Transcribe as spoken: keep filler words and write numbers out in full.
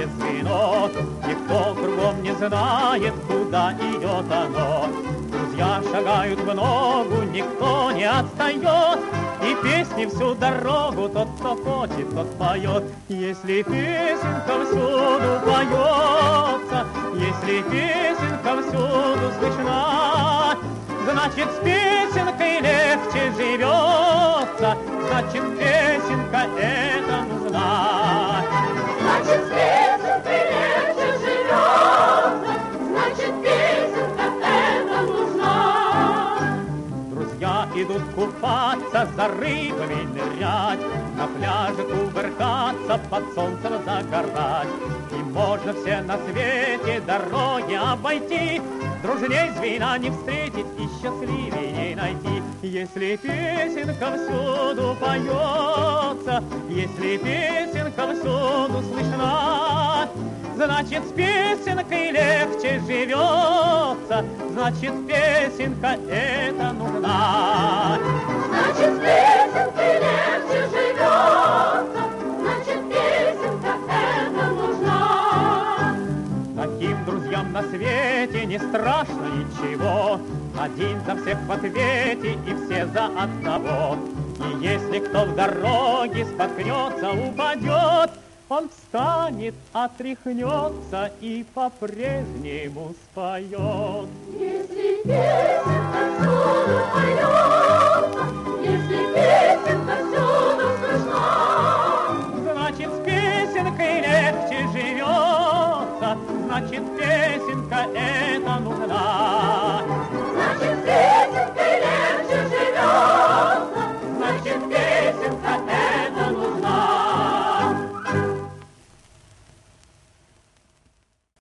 без звено. Никто кругом не знает, куда идет оно. Друзья шагают в ногу, никто не отстает. И песни всю дорогу тот, кто хочет, тот поет. Если песенка всюду поется, если песенка всюду слышна, значит, с песенкой легче живется, значит, песенка эта нужна. Значит, с песенкой легче живется, значит, песенка эта нужна. Друзья идут купаться, за рыбами нырять, на пляже кувыркаться, под солнцем загорать. И можно все на свете дороги обойти, дружней звена не встретить и счастливее не найти. Если песенка всюду поется, если песенка всюду слышна, значит, с песенкой легче живется, значит, песенка эта нужна. Значит, с песенкой легче живется, значит, песенка эта нужна. Таким друзьям на свете не страшно ничего, один за всех в ответе и все за одного. И если кто в дороге споткнется, упадет, он встанет, отряхнется и по-прежнему споет. Если песенка всюду поется, если песенка всюду слышна, значит, с песенкой легче живется, значит, песенка